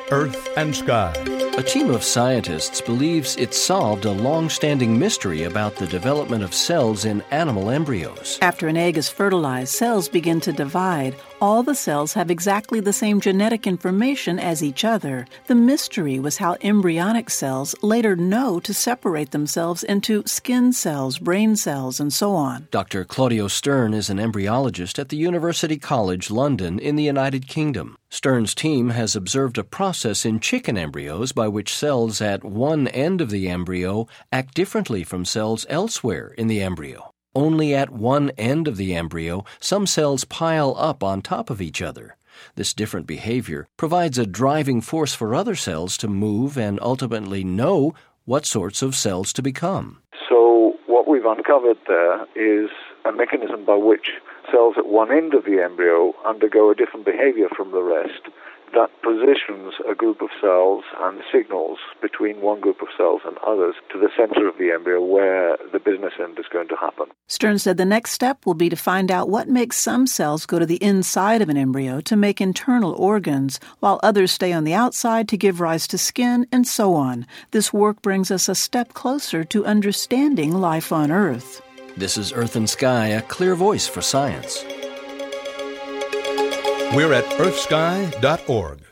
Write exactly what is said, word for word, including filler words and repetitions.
Earth and Sky. A team of scientists believes it solved a long-standing mystery about the development of cells in animal embryos. After an egg is fertilized, cells begin to divide. All the cells have exactly the same genetic information as each other. The mystery was how embryonic cells later know to separate themselves into skin cells, brain cells, and so on. Doctor Claudio Stern is an embryologist at the University College London in the United Kingdom. Stern's team has observed a process in chicken embryos by which cells at one end of the embryo act differently from cells elsewhere in the embryo. Only at one end of the embryo, some cells pile up on top of each other. This different behavior provides a driving force for other cells to move and ultimately know what sorts of cells to become. So what we've uncovered there is a mechanism by which cells at one end of the embryo undergo a different behavior from the rest that positions a group of cells and signals between one group of cells and others to the center of the embryo where the business end is going to happen. Stern said the next step will be to find out what makes some cells go to the inside of an embryo to make internal organs, while others stay on the outside to give rise to skin, and so on. This work brings us a step closer to understanding life on Earth. This is Earth and Sky, a clear voice for science. We're at earth sky dot org.